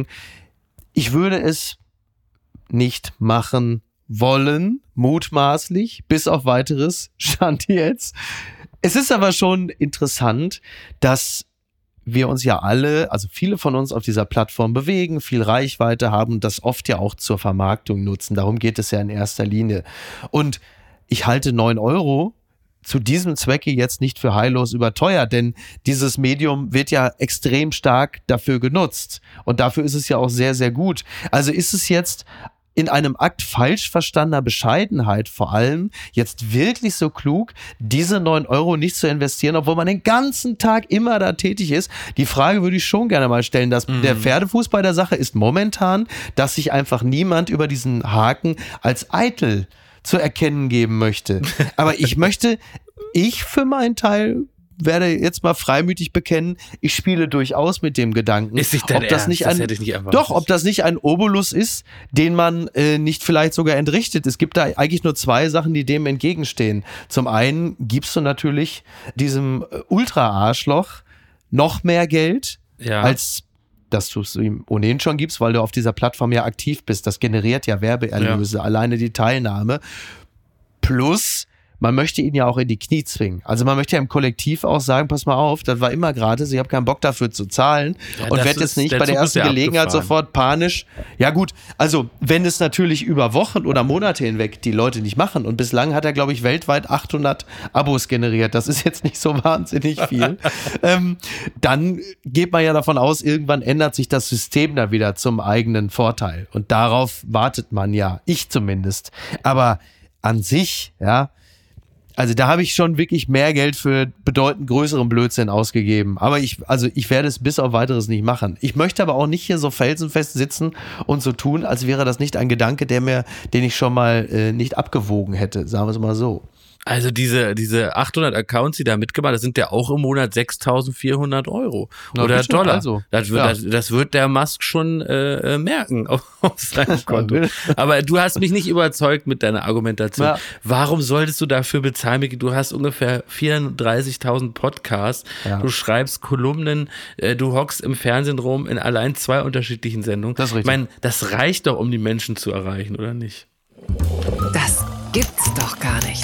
ich würde es nicht machen wollen, mutmaßlich, bis auf weiteres, stand jetzt. Es ist aber schon interessant, dass wir uns ja alle, also viele von uns auf dieser Plattform bewegen, viel Reichweite haben und das oft ja auch zur Vermarktung nutzen. Darum geht es ja in erster Linie. Und ich halte neun Euro zu diesem Zwecke jetzt nicht für heillos überteuert, denn dieses Medium wird ja extrem stark dafür genutzt. Und dafür ist es ja auch sehr, sehr gut. Also ist es jetzt in einem Akt falsch verstandener Bescheidenheit vor allem jetzt wirklich so klug, diese neun Euro nicht zu investieren, obwohl man den ganzen Tag immer da tätig ist? Die Frage würde ich schon gerne mal stellen. Dass mhm. der Pferdefuß bei der Sache ist momentan, dass sich einfach niemand über diesen Haken als eitel zu erkennen geben möchte. Aber ich möchte, ich für meinen Teil werde jetzt mal freimütig bekennen, ich spiele durchaus mit dem Gedanken, Ist nicht dein ob das Ernst? nicht Das ein, hätte ich nicht erwartet. doch, ob das nicht ein Obolus ist, den man äh, nicht vielleicht sogar entrichtet. Es gibt da eigentlich nur zwei Sachen, die dem entgegenstehen. Zum einen gibst du natürlich diesem äh, Ultra-Arschloch noch mehr Geld, Ja. als dass du es ihm ohnehin schon gibst, weil du auf dieser Plattform ja aktiv bist. Das generiert ja Werbeerlöse, Ja. alleine die Teilnahme. Plus, man möchte ihn ja auch in die Knie zwingen. Also man möchte ja im Kollektiv auch sagen, pass mal auf, das war immer gratis, ich habe keinen Bock dafür zu zahlen Ja, und das werde ist- jetzt nicht der bei der Zug ist ersten ja Gelegenheit abgefahren. sofort panisch. Ja gut, also wenn es natürlich über Wochen oder Monate hinweg die Leute nicht machen und bislang hat er, glaube ich, weltweit achthundert Abos generiert, das ist jetzt nicht so wahnsinnig viel, ähm, dann geht man ja davon aus, irgendwann ändert sich das System da wieder zum eigenen Vorteil und darauf wartet man ja, ich zumindest. Aber an sich, ja, also da habe ich schon wirklich mehr Geld für bedeutend größeren Blödsinn ausgegeben. Aber ich, also ich werde es bis auf weiteres nicht machen. Ich möchte aber auch nicht hier so felsenfest sitzen und so tun, als wäre das nicht ein Gedanke, der mir, den ich schon mal äh, nicht abgewogen hätte. Sagen wir es mal so. Also diese, diese achthundert Accounts, die da mitgemacht, das sind ja auch im Monat sechstausendvierhundert Euro Na, oder bitte, Dollar. also, das, wird, ja. das, das wird der Musk schon äh, äh, merken auf, auf seinem Konto. will. Aber du hast mich nicht überzeugt mit deiner Argumentation. Ja. Warum solltest du dafür bezahlen, Micky? Du hast ungefähr vierunddreißigtausend Podcasts, Ja. du schreibst Kolumnen, äh, du hockst im Fernsehen rum in allein zwei unterschiedlichen Sendungen. Das ist richtig. Ich meine, das reicht doch, um die Menschen zu erreichen, oder nicht? Das gibt's doch gar nicht.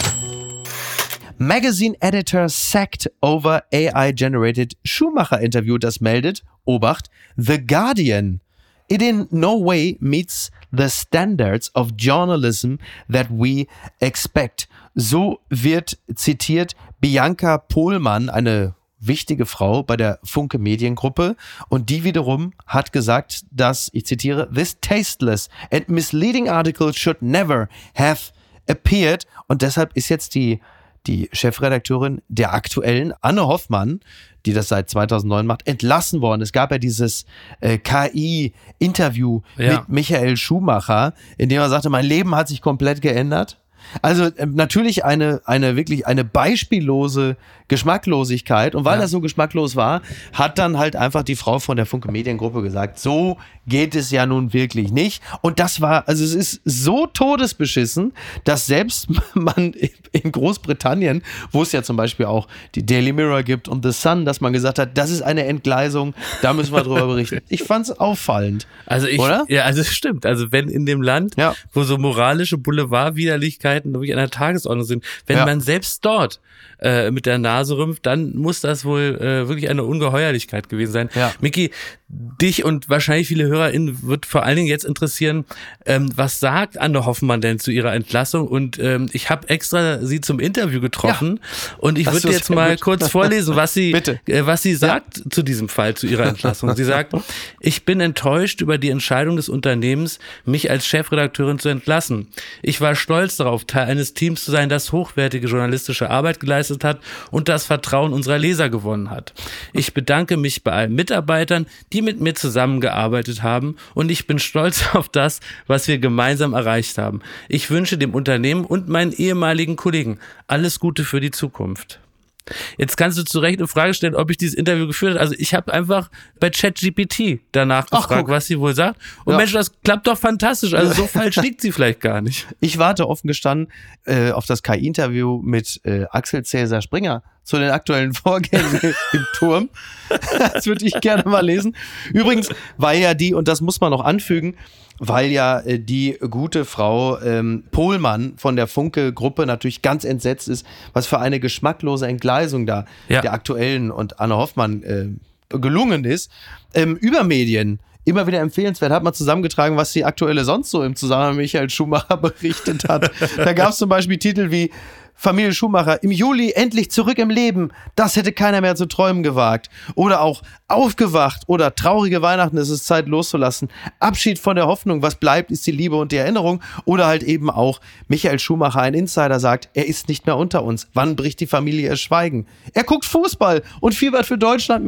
Magazine Editor sacked over A I-generated Schumacher-Interview, das meldet, Obacht, The Guardian. It in no way meets the standards of journalism that we expect. So wird zitiert Bianca Pohlmann, eine wichtige Frau bei der Funke Mediengruppe, und die wiederum hat gesagt, dass, ich zitiere, this tasteless and misleading article should never have appeared, und deshalb ist jetzt die die Chefredakteurin der Aktuellen, Anne Hoffmann, die das seit zweitausendneun macht, entlassen worden. Es gab ja dieses äh, K I-Interview Ja. mit Michael Schumacher, in dem er sagte, mein Leben hat sich komplett geändert. Also äh, natürlich eine, eine wirklich eine beispiellose Geschmacklosigkeit. Und weil Ja. das so geschmacklos war, hat dann halt einfach die Frau von der Funke Mediengruppe gesagt, so geht es ja nun wirklich nicht. Und das war, also es ist so todesbeschissen, dass selbst man in Großbritannien, wo es ja zum Beispiel auch die Daily Mirror gibt und The Sun, dass man gesagt hat, das ist eine Entgleisung, da müssen wir drüber berichten. Ich fand's auffallend. Also ich, Oder? ja, also es stimmt. Also wenn in dem Land, Ja. wo so moralische Boulevardwiderlichkeiten wirklich an der Tagesordnung sind, wenn Ja. man selbst dort äh, mit der Nase rümpft, dann muss das wohl äh, wirklich eine Ungeheuerlichkeit gewesen sein. Ja. Micky, dich und wahrscheinlich viele HörerInnen wird vor allen Dingen jetzt interessieren, ähm, was sagt Anne Hoffmann denn zu ihrer Entlassung? Und ähm, ich habe extra sie zum Interview getroffen und ich Das würde ist jetzt sehr mal gut. kurz vorlesen, was sie, Bitte. äh, was sie sagt zu diesem Fall, zu ihrer Entlassung. Sie sagt, ich bin enttäuscht über die Entscheidung des Unternehmens, mich als Chefredakteurin zu entlassen. Ich war stolz darauf, Teil eines Teams zu sein, das hochwertige journalistische Arbeit geleistet hat und das Vertrauen unserer Leser gewonnen hat. Ich bedanke mich bei allen Mitarbeitern, die mit mir zusammengearbeitet haben, und ich bin stolz auf das, was wir gemeinsam erreicht haben. Ich wünsche dem Unternehmen und meinen ehemaligen Kollegen alles Gute für die Zukunft. Jetzt kannst du zu Recht eine Frage stellen, ob ich dieses Interview geführt habe. Also ich habe einfach bei ChatGPT danach Ach, gefragt, guck. was sie wohl sagt. Und Ja. Mensch, das klappt doch fantastisch. Also so falsch liegt sie vielleicht gar nicht. Ich warte offen gestanden äh, auf das K I-Interview mit äh, Axel Cäsar Springer zu den aktuellen Vorgängen im Turm. Das würde ich gerne mal lesen. Übrigens, weil ja die, und das muss man noch anfügen, weil ja äh, die gute Frau ähm, Pohlmann von der Funke-Gruppe natürlich ganz entsetzt ist, was für eine geschmacklose Entgleisung da Ja. der Aktuellen und Anne Hoffmann äh, gelungen ist. Ähm, über Medien immer wieder empfehlenswert, hat man zusammengetragen, was die Aktuelle sonst so im Zusammenhang mit Michael Schumacher berichtet hat. Da gab es zum Beispiel Titel wie Familie Schumacher im Juli endlich zurück im Leben. Das hätte keiner mehr zu träumen gewagt. Oder auch aufgewacht oder traurige Weihnachten, es ist Zeit loszulassen. Abschied von der Hoffnung, was bleibt, ist die Liebe und die Erinnerung. Oder halt eben auch Michael Schumacher, ein Insider, sagt, er ist nicht mehr unter uns. Wann bricht die Familie ihr Schweigen? Er guckt Fußball und fiebert für Deutschland mit.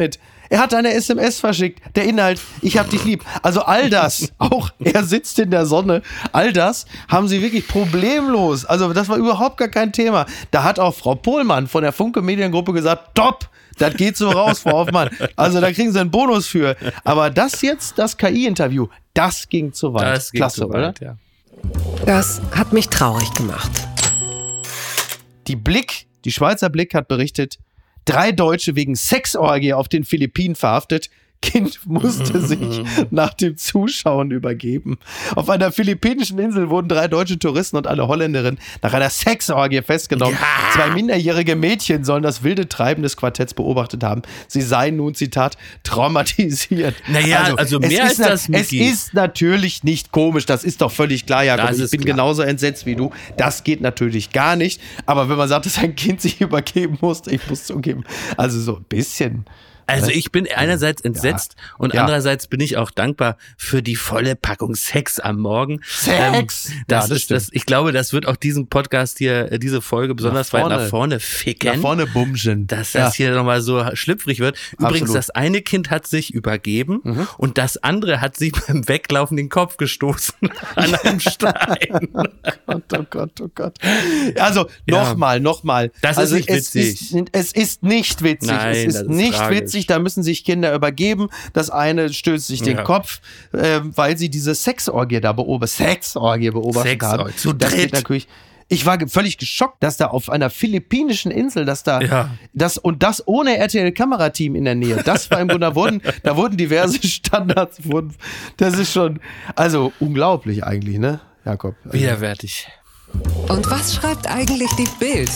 Er hat eine S M S verschickt. Der Inhalt, ich hab dich lieb. Also all das, auch er sitzt in der Sonne, all das haben sie wirklich problemlos. Also das war überhaupt gar kein Thema. Da hat auch Frau Pohlmann von der Funke Mediengruppe gesagt, top, das geht so raus, Frau Hoffmann. Also da kriegen sie einen Bonus für. Aber das jetzt, das K I-Interview, das ging zu weit. Das ging Klasse, zu weit, oder? ja. Das hat mich traurig gemacht. Die Blick, die Schweizer Blick hat berichtet, drei Deutsche wegen Sexorgie auf den Philippinen verhaftet. Kind musste sich nach dem Zuschauen übergeben. Auf einer philippinischen Insel wurden drei deutsche Touristen und eine Holländerin nach einer Sexorgie festgenommen. Ja. Zwei minderjährige Mädchen sollen das wilde Treiben des Quartetts beobachtet haben. Sie seien nun, Zitat, traumatisiert. Naja, also, also mehr als das, Micky. Es ist natürlich nicht komisch, das ist doch völlig klar, Jakob. Ich bin klar. genauso entsetzt wie du. Das geht natürlich gar nicht. Aber wenn man sagt, dass ein Kind sich übergeben muss, ich muss zugeben, also so ein bisschen... Also ich bin einerseits entsetzt ja. und ja. andererseits bin ich auch dankbar für die volle Packung Sex am Morgen. Sex! Ähm, das, ja, das ist das. Ich glaube, das wird auch diesen Podcast hier, diese Folge besonders nach weit nach vorne ficken. Nach vorne bumschen. Dass das ja. hier nochmal so schlüpfrig wird. Übrigens, Absolut. Das eine Kind hat sich übergeben mhm. und das andere hat sich beim Weglaufen den Kopf gestoßen an einem Stein. Oh Gott, oh Gott, oh Gott. Also nochmal, ja. nochmal. Das also ist nicht witzig. Es ist, es ist nicht witzig. Nein, es ist, ist nicht tragisch. witzig. Da müssen sich Kinder übergeben. Das eine stößt sich den ja. Kopf, äh, weil sie diese Sexorgie da beobachtet, Sexorgie beobachtet Sexorgie. haben. Zu das dritt. geht natürlich. Ich war völlig geschockt, dass da auf einer philippinischen Insel, dass da ja. das und das ohne R T L-Kamerateam in der Nähe. Das war im Grunde, da wurden, da wurden diverse Standards, wurden, das ist schon, also unglaublich eigentlich, ne, Jakob? Also, widerwärtig. Und was schreibt eigentlich die Bild?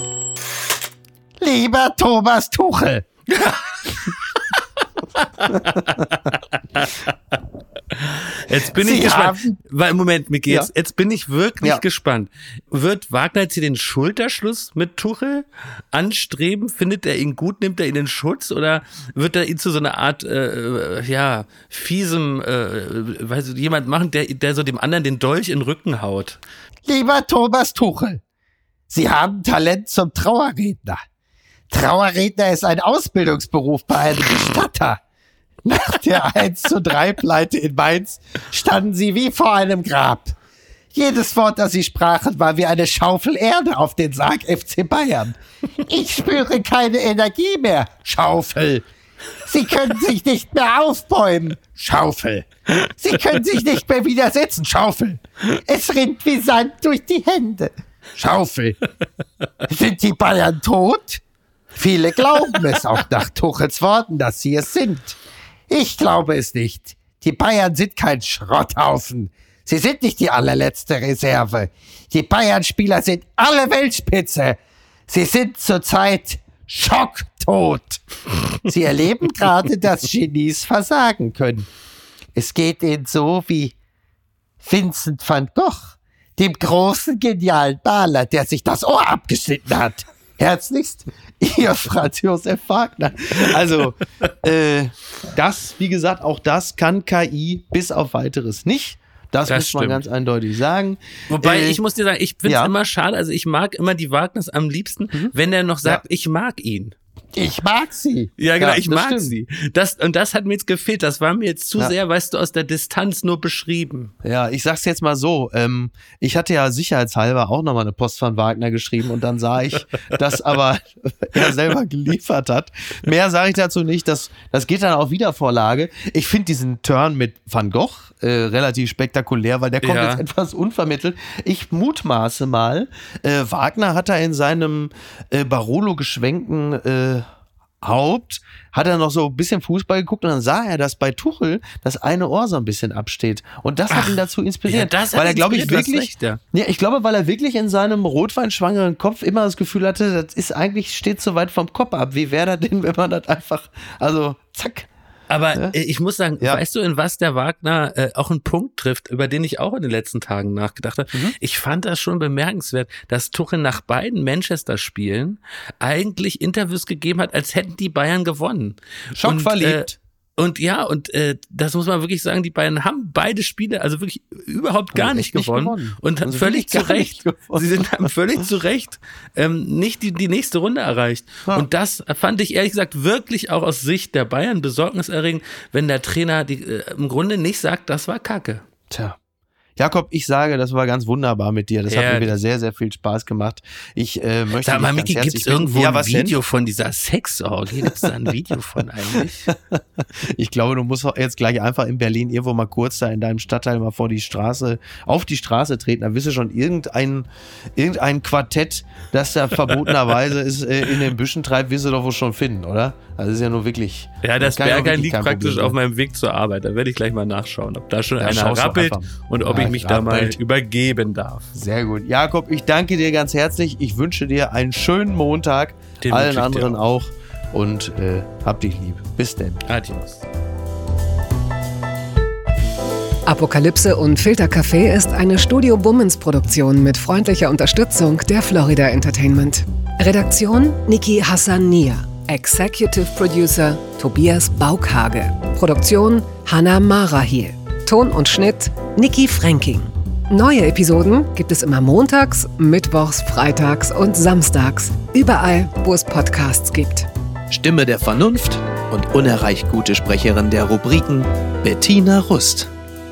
Lieber Thomas Tuchel. Jetzt bin Sie ich gespannt. haben- Weil, Moment, Micky, jetzt, Ja. jetzt bin ich wirklich Ja. gespannt. Wird Wagner jetzt hier den Schulterschluss mit Tuchel anstreben? Findet er ihn gut? Nimmt er ihn in Schutz? Oder wird er ihn zu so einer Art, äh, ja, fiesem, äh, weißt du, jemand machen, der, der so dem anderen den Dolch in den Rücken haut? Lieber Thomas Tuchel, Sie haben Talent zum Trauerredner. Trauerredner ist ein Ausbildungsberuf bei einem Bestatter. Nach der eins zu drei Pleite in Mainz standen Sie wie vor einem Grab. Jedes Wort, das Sie sprachen, war wie eine Schaufel Erde auf den Sarg F C Bayern. Ich spüre keine Energie mehr. Schaufel. Sie können sich nicht mehr aufbäumen. Schaufel. Sie können sich nicht mehr widersetzen. Schaufel. Es rinnt wie Sand durch die Hände. Schaufel. Sind die Bayern tot? Viele glauben es auch nach Tuchels Worten, dass sie es sind. Ich glaube es nicht. Die Bayern sind kein Schrotthaufen. Sie sind nicht die allerletzte Reserve. Die Bayern-Spieler sind alle Weltspitze. Sie sind zurzeit schocktot. Sie erleben gerade, dass Genies versagen können. Es geht ihnen so wie Vincent van Gogh, dem großen, genialen Maler, der sich das Ohr abgeschnitten hat. Herzlichst, Ihr Franz Josef Wagner. Also, äh, das, wie gesagt, auch das kann K I bis auf Weiteres nicht. Das, das muss man stimmt. ganz eindeutig sagen. Wobei, äh, ich muss dir sagen, ich finde es ja. immer schade, also ich mag immer die Wagners am liebsten, mhm. wenn er noch sagt, Ja. ich mag ihn. Ich mag sie. Ja, genau, Ja, ich das mag stimmt. sie. Das, und das hat mir jetzt gefehlt. Das war mir jetzt zu Ja. sehr, weißt du, aus der Distanz nur beschrieben. Ja, ich sag's jetzt mal so, ähm, ich hatte ja sicherheitshalber auch nochmal eine Post von Wagner geschrieben und dann sah ich, dass aber er selber geliefert hat. Mehr sage ich dazu nicht, das, das geht dann auf Wiedervorlage. Ich finde diesen Turn mit Van Gogh äh, relativ spektakulär, weil der kommt Ja. jetzt etwas unvermittelt. Ich mutmaße mal, äh, Wagner hat da in seinem äh, Barolo geschwenkten äh, Haupt, hat er noch so ein bisschen Fußball geguckt und dann sah er, dass bei Tuchel das eine Ohr so ein bisschen absteht. Und das hat Ach, ihn dazu inspiriert. ja, das hat weil er, glaube ich, inspiriert, du hast wirklich, recht, ja. ja, ich glaube, weil er wirklich in seinem rotweinschwangeren Kopf immer das Gefühl hatte, das ist eigentlich, steht so weit vom Kopf ab. Wie wäre das denn, wenn man das einfach, also, zack. Aber Ja. äh, ich muss sagen, Ja. weißt du, in was der Wagner äh, auch einen Punkt trifft, über den ich auch in den letzten Tagen nachgedacht habe? Mhm. Ich fand das schon bemerkenswert, dass Tuchel nach beiden Manchester-Spielen eigentlich Interviews gegeben hat, als hätten die Bayern gewonnen. Schockverliebt. Und, äh, Und ja, und äh, das muss man wirklich sagen, die beiden haben beide Spiele also wirklich überhaupt gar nicht gewonnen, nicht gewonnen und haben völlig zu Recht, sie sind haben völlig zu Recht ähm, nicht die, die nächste Runde erreicht. Ja. Und das fand ich ehrlich gesagt wirklich auch aus Sicht der Bayern besorgniserregend, wenn der Trainer die, äh, im Grunde nicht sagt, das war Kacke. Tja. Jakob, ich sage, das war ganz wunderbar mit dir. Das ja. hat mir wieder sehr, sehr viel Spaß gemacht. Ich äh, möchte Sag mal, Miki, gibt es irgendwo ja, ein Video denn? von dieser Sexorgie? Gibt es da ein Video von eigentlich? Ich glaube, du musst jetzt gleich einfach in Berlin irgendwo mal kurz da in deinem Stadtteil mal vor die Straße, auf die Straße treten. Da wirst du schon irgendein, irgendein Quartett, das da verbotenerweise ist, äh, in den Büschen treibt, wirst du doch wohl schon finden, oder? Also ist ja nur wirklich... Ja, das Berghain liegt praktisch Problem, auf meinem Weg zur Arbeit. Da werde ich gleich mal nachschauen, ob da schon ja, einer rappelt und ob ja, ich mich rappelt. da mal übergeben darf. Sehr gut. Jakob, ich danke dir ganz herzlich. Ich wünsche dir einen schönen Montag. Den allen anderen auch. auch. Und äh, hab dich lieb. Bis denn. Adios. Apokalypse und Filtercafé ist eine Studio Bummens Produktion mit freundlicher Unterstützung der Florida Entertainment. Redaktion Niki Hassania. Executive Producer Tobias Baukhage. Produktion Hannah Marahiel. Ton und Schnitt Niki Fränking. Neue Episoden gibt es immer montags, mittwochs, freitags und samstags. Überall, wo es Podcasts gibt. Stimme der Vernunft und unerreicht gute Sprecherin der Rubriken Bettina Rust.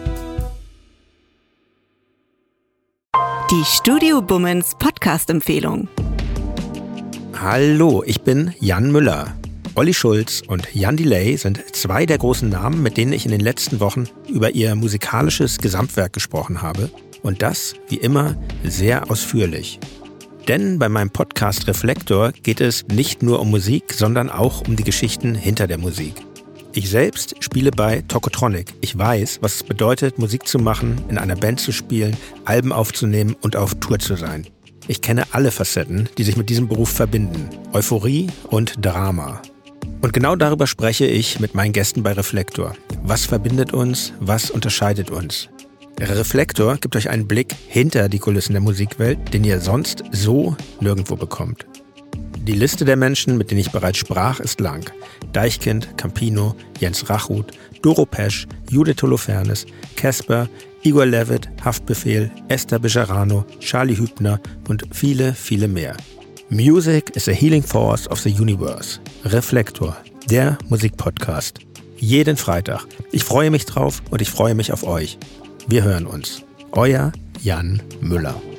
Die Studio Bummens Podcast-Empfehlung. Hallo, ich bin Jan Müller. Olli Schulz und Jan Delay sind zwei der großen Namen, mit denen ich in den letzten Wochen über ihr musikalisches Gesamtwerk gesprochen habe. Und das, wie immer, sehr ausführlich. Denn bei meinem Podcast Reflektor geht es nicht nur um Musik, sondern auch um die Geschichten hinter der Musik. Ich selbst spiele bei Tokotronic. Ich weiß, was es bedeutet, Musik zu machen, in einer Band zu spielen, Alben aufzunehmen und auf Tour zu sein. Ich kenne alle Facetten, die sich mit diesem Beruf verbinden. Euphorie und Drama. Und genau darüber spreche ich mit meinen Gästen bei Reflektor. Was verbindet uns? Was unterscheidet uns? Reflektor gibt euch einen Blick hinter die Kulissen der Musikwelt, den ihr sonst so nirgendwo bekommt. Die Liste der Menschen, mit denen ich bereits sprach, ist lang. Deichkind, Campino, Jens Rachut, Doro Pesch, Judith Holofernes, Casper, Igor Levit, Haftbefehl, Esther Bejarano, Charlie Hübner und viele, viele mehr. Music is a healing force of the universe. Reflektor, der Musikpodcast. Jeden Freitag. Ich freue mich drauf und ich freue mich auf euch. Wir hören uns. Euer Jan Müller.